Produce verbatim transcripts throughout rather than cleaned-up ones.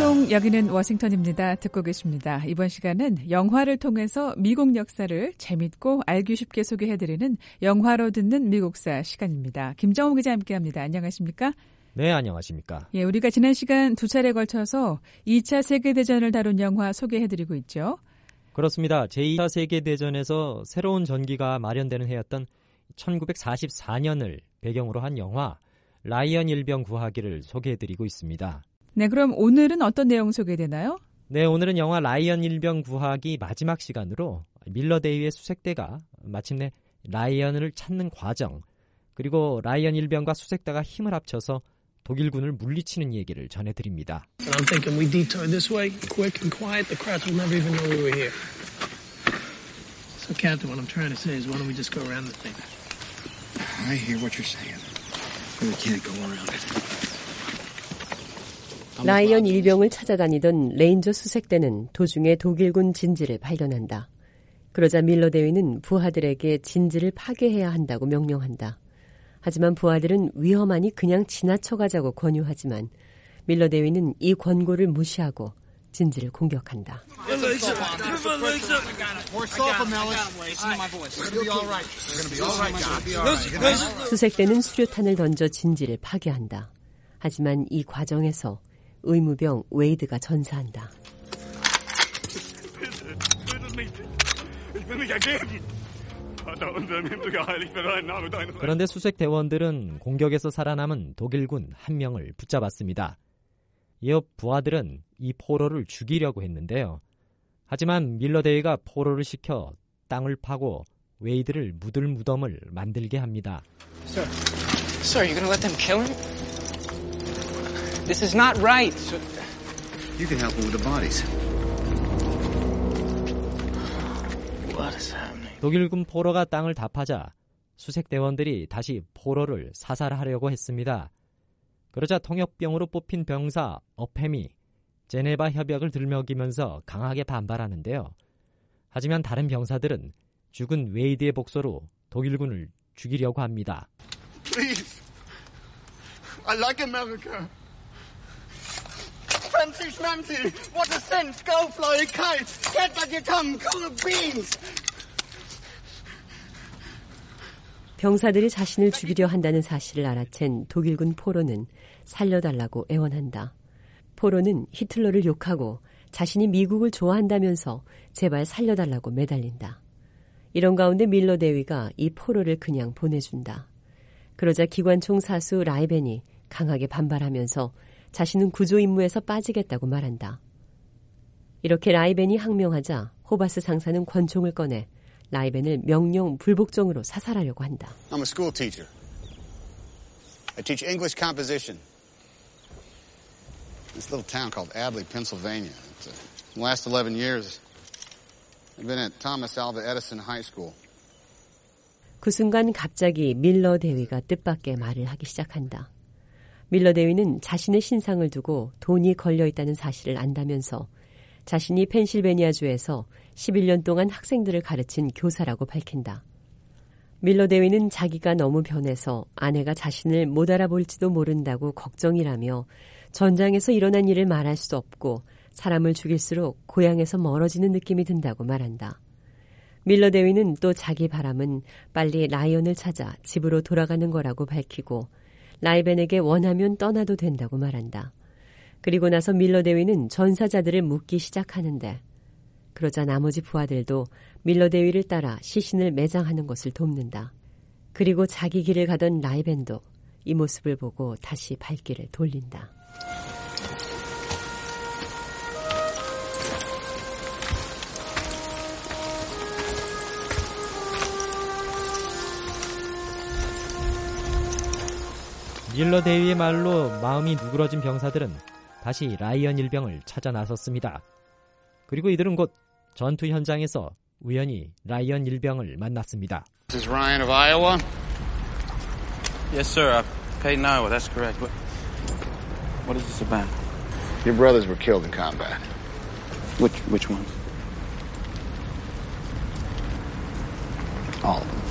방송 여기는 워싱턴입니다. 듣고 계십니다. 이번 시간은 영화를 통해서 미국 역사를 재밌고 알기 쉽게 소개해드리는 영화로 듣는 미국사 시간입니다. 김정우 기자 함께합니다. 안녕하십니까? 네, 안녕하십니까? 예, 우리가 지난 시간 두 차례 걸쳐서 이 차 세계대전을 다룬 영화 소개해드리고 있죠. 그렇습니다. 제이 차 세계대전에서 새로운 전기가 마련되는 해였던 천구백사십사 년을 배경으로 한 영화 라이언 일병 구하기를 소개해드리고 있습니다. 네, 그럼 오늘은 어떤 내용 소개되나요? 네, 오늘은 영화 라이언 일병 구하기 마지막 시간으로 밀러 데이의 수색대가 마침내 라이언을 찾는 과정, 그리고 라이언 일병과 수색대가 힘을 합쳐서 독일군을 물리치는 얘기를 전해드립니다. I'm thinking we detour this way, quick and quiet. The Krauts will never even know we were here. So, Captain, what I'm trying to say is, why don't we just go around the thing? I hear what you're saying. We can't go around it. 라이언 일병을 찾아다니던 레인저 수색대는 도중에 독일군 진지를 발견한다. 그러자 밀러 대위는 부하들에게 진지를 파괴해야 한다고 명령한다. 하지만 부하들은 위험하니 그냥 지나쳐가자고 권유하지만 밀러 대위는 이 권고를 무시하고 진지를 공격한다. 수색대는 수류탄을 던져 진지를 파괴한다. 하지만 이 과정에서 의무병 웨이드가 전사한다. 그런데 수색대원들은 공격에서 살아남은 독일군 한 명을 붙잡았습니다. 이어 부하들은 이 포로를 죽이려고 했는데요. 하지만 밀러 대위가 포로를 시켜 땅을 파고 웨이드를 묻을 무덤을 만들게 합니다. Sir, sir, you gonna let them kill him? This is not right. You can help him with the bodies. What is happening? 독일군 포로가 땅을 다 파자 수색대원들이 다시 포로를 사살하려고 했습니다. 그러자 통역병으로 뽑힌 병사 어팸이 제네바 협약을 들먹이면서 강하게 반발하는데요. 하지만 다른 병사들은 죽은 웨이드의 복수로 독일군을 죽이려고 합니다. Please. I like America. Fancy schmancy. What a sense. Go fly a kite. Get back you come. Cool beans. 병사들이 자신을 죽이려 한다는 사실을 알아챈 독일군 포로는 살려달라고 애원한다. 포로는 히틀러를 욕하고 자신이 미국을 좋아한다면서 제발 살려달라고 매달린다. 이런 가운데 밀러 대위가 이 포로를 그냥 보내준다. 그러자 기관총 사수 라이벤이 강하게 반발하면서 자신은 구조 임무에서 빠지겠다고 말한다. 이렇게 라이벤이 항명하자 호바스 상사는 권총을 꺼내 라이벤을 명령 불복종으로 사살하려고 한다. I'm a school teacher. I teach English composition. This little town called Abley, Pennsylvania. It's, uh, the last eleven years, I've been at Thomas Alva Edison High School. 그 순간 갑자기 밀러 대위가 뜻밖의 말을 하기 시작한다. 밀러 대위는 자신의 신상을 두고 돈이 걸려있다는 사실을 안다면서 자신이 펜실베니아주에서 십일 년 동안 학생들을 가르친 교사라고 밝힌다. 밀러 대위는 자기가 너무 변해서 아내가 자신을 못 알아볼지도 모른다고 걱정이라며 전장에서 일어난 일을 말할 수 없고 사람을 죽일수록 고향에서 멀어지는 느낌이 든다고 말한다. 밀러 대위는 또 자기 바람은 빨리 라이언을 찾아 집으로 돌아가는 거라고 밝히고 라이벤에게 원하면 떠나도 된다고 말한다. 그리고 나서 밀러 대위는 전사자들을 묻기 시작하는데 그러자 나머지 부하들도 밀러 대위를 따라 시신을 매장하는 것을 돕는다. 그리고 자기 길을 가던 라이벤도 이 모습을 보고 다시 발길을 돌린다. 밀러 대위의 말로 마음이 누그러진 병사들은 다시 라이언 일병을 찾아 나섰습니다. 그리고 이들은 곧 전투 현장에서 우연히 라이언 일병을 만났습니다. This is Ryan of Iowa. Yes, sir. Uh, Peyton, Iowa. That's correct. What, what is this about? Your brothers were killed in combat. Which which ones? All of them.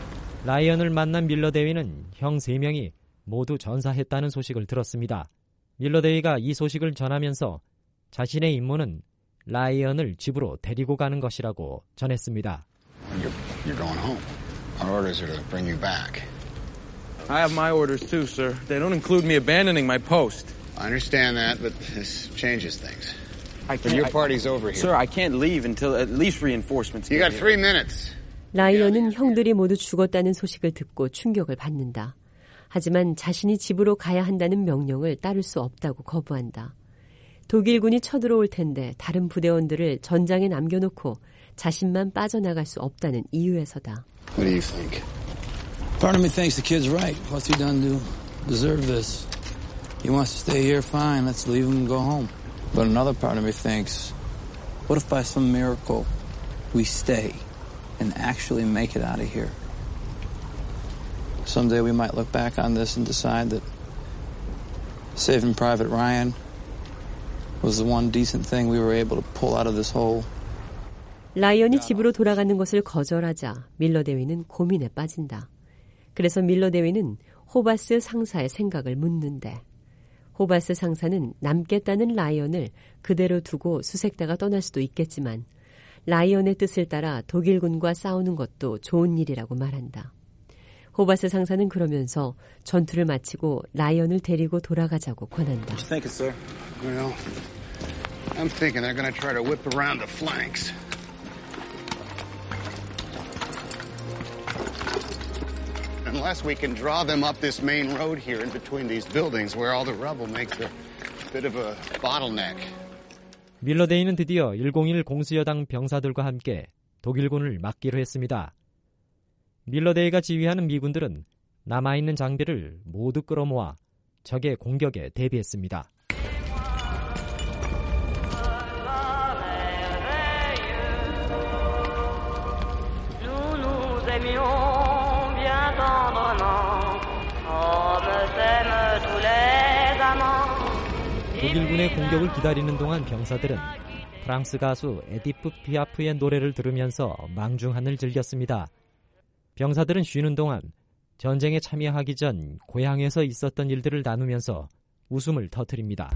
라이언을 만난 밀러 대위는 형 세 명이 모두 전사했다는 소식을 들었습니다. 밀러 데이가 이 소식을 전하면서 자신의 임무는 라이언을 집으로 데리고 가는 것이라고 전했습니다. You're, you're going home. Our orders are to bring you back. I have my orders too, sir. They don't include me abandoning my post. I understand that, but this changes things. I But can't, your I- party's over here. Sir, I can't leave until at least reinforcements You get got here. three minutes. 라이언은 형들이 모두 죽었다는 소식을 듣고 충격을 받는다. 하지만 자신이 집으로 가야 한다는 명령을 따를 수 없다고 거부한다. 독일군이 쳐들어올 텐데 다른 부대원들을 전장에 남겨놓고 자신만 빠져나갈 수 없다는 이유에서다. What do you think? Part of me thinks the kid's right. What's he done to deserve this? He wants to stay here, fine. Let's leave him and go home. But another part of me thinks, what if by some miracle we stay and actually make it out of here? Someday we might look back on this and decide that saving Private Ryan was the one decent thing we were able to pull out of this hole. 라이언이 집으로 돌아가는 것을 거절하자 밀러 대위는 고민에 빠진다. 그래서 밀러 대위는 호바스 상사의 생각을 묻는데 호바스 상사는 남겠다는 라이언을 그대로 두고 수색대가 떠날 수도 있겠지만 라이언의 뜻을 따라 독일군과 싸우는 것도 좋은 일이라고 말한다. 호바스 상사는 그러면서 전투를 마치고 라이언을 데리고 돌아가자고 권한다. What you thinking, sir? Well, I'm thinking they're going to try to whip around the flanks. Unless we can draw them up this main road here in between these buildings where all the rubble makes a bit of a bottleneck. 밀러 데이는 드디어 일공일 공수여당 병사들과 함께 독일군을 막기로 했습니다. 밀러 데이가 지휘하는 미군들은 남아있는 장비를 모두 끌어모아 적의 공격에 대비했습니다. 독일군의 공격을 기다리는 동안 병사들은 프랑스 가수 에디프 피아프의 노래를 들으면서 망중한을 즐겼습니다. 병사들은 쉬는 동안 전쟁에 참여하기 전 고향에서 있었던 일들을 나누면서 웃음을 터뜨립니다.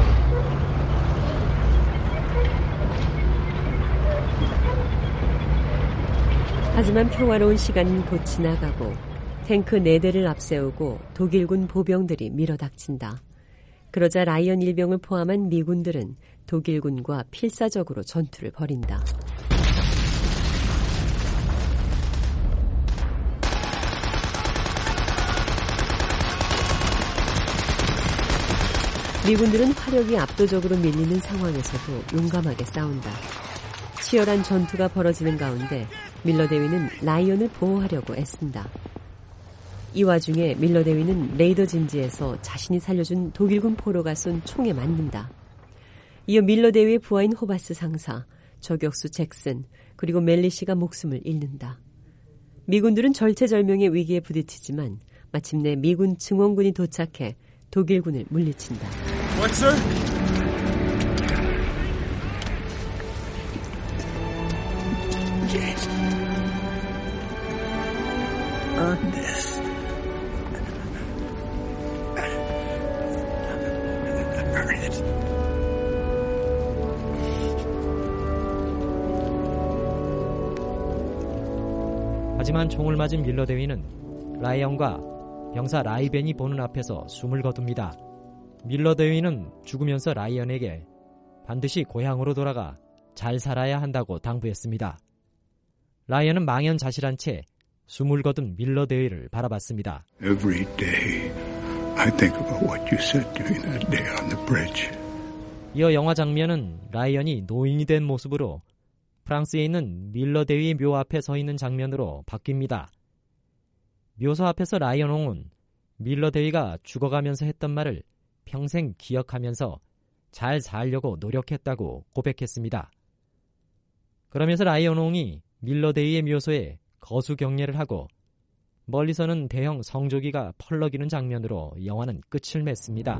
하지만 평화로운 시간은 곧 지나가고 탱크 네 대를 앞세우고 독일군 보병들이 밀어닥친다. 그러자 라이언 일병을 포함한 미군들은 독일군과 필사적으로 전투를 벌인다. 미군들은 화력이 압도적으로 밀리는 상황에서도 용감하게 싸운다. 치열한 전투가 벌어지는 가운데 밀러 대위는 라이언을 보호하려고 애쓴다. 이 와중에 밀러 대위는 레이더 진지에서 자신이 살려준 독일군 포로가 쏜 총에 맞는다. 이어 밀러 대위의 부하인 호바스 상사, 저격수 잭슨, 그리고 멜리시가 목숨을 잃는다. 미군들은 절체절명의 위기에 부딪히지만 마침내 미군 증원군이 도착해 독일군을 물리친다. What, sir? James. Earn this. Earn it. 하지만 총을 맞은 밀러 대위는 라이언과 병사 라이벤이 보는 앞에서 숨을 거둡니다. 밀러 대위는 죽으면서 라이언에게 반드시 고향으로 돌아가 잘 살아야 한다고 당부했습니다. 라이언은 망연자실한 채 숨을 거둔 밀러 대위를 바라봤습니다. Every day I think about what you said to me that day on the bridge. 이어 영화 장면은 라이언이 노인이 된 모습으로 프랑스에 있는 밀러 대위 묘 앞에 서 있는 장면으로 바뀝니다. 묘소 앞에서 라이언 홍은 밀러 대위가 죽어가면서 했던 말을 평생 기억하면서 잘 살려고 노력했다고 고백했습니다. 그러면서 라이언 홍이 밀러 대위의 묘소에 거수 경례를 하고 멀리서는 대형 성조기가 펄럭이는 장면으로 영화는 끝을 맺습니다.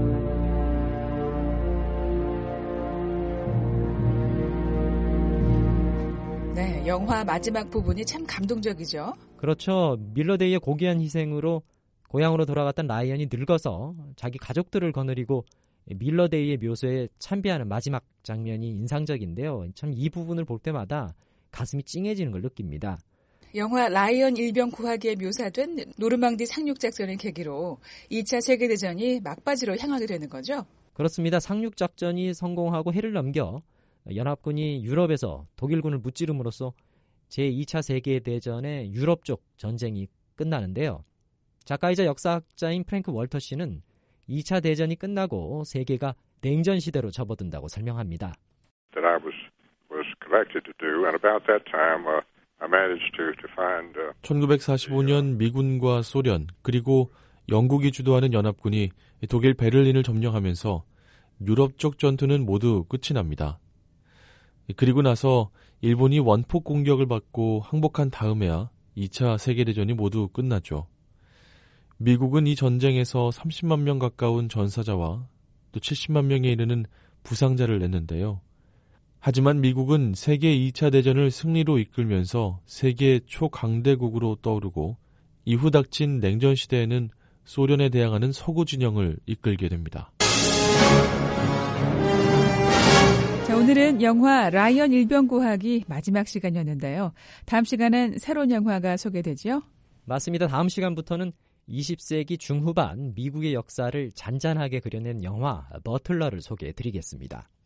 네, 영화 마지막 부분이 참 감동적이죠. 그렇죠. 밀러 데이의 고귀한 희생으로 고향으로 돌아갔던 라이언이 늙어서 자기 가족들을 거느리고 밀러데이의 묘소에 참배하는 마지막 장면이 인상적인데요. 참 이 부분을 볼 때마다 가슴이 찡해지는 걸 느낍니다. 영화 라이언 일병 구하기에 묘사된 노르망디 상륙작전을 계기로 이 차 세계대전이 막바지로 향하게 되는 거죠? 그렇습니다. 상륙작전이 성공하고 해를 넘겨 연합군이 유럽에서 독일군을 무찌름으로써 제이 차 세계대전의 유럽 쪽 전쟁이 끝나는데요. 작가이자 역사학자인 프랭크 월터 씨는 이 차 대전이 끝나고 세계가 냉전 시대로 접어든다고 설명합니다. That I was was collected to do, and about that time, uh, I managed to to find. Uh, 천구백사십오 년 미군과 소련 그리고 영국이 주도하는 연합군이 독일 베를린을 점령하면서 유럽 쪽 전투는 모두 끝이 납니다. 그리고 나서 일본이 원폭 공격을 받고 항복한 다음에야 이 차 세계대전이 모두 끝났죠. 미국은 이 전쟁에서 삼십만 명 가까운 전사자와 또 칠십만 명에 이르는 부상자를 냈는데요. 하지만 미국은 세계 이 차 대전을 승리로 이끌면서 세계 초강대국으로 떠오르고 이후 닥친 냉전 시대에는 소련에 대항하는 서구 진영을 이끌게 됩니다. 자, 오늘은 영화 라이언 일병 구하기 마지막 시간이었는데요. 다음 시간엔 새로운 영화가 소개되죠? 맞습니다. 다음 시간부터는 이십 세기 중후반 미국의 역사를 잔잔하게 그려낸 영화 버틀러를 소개해드리겠습니다.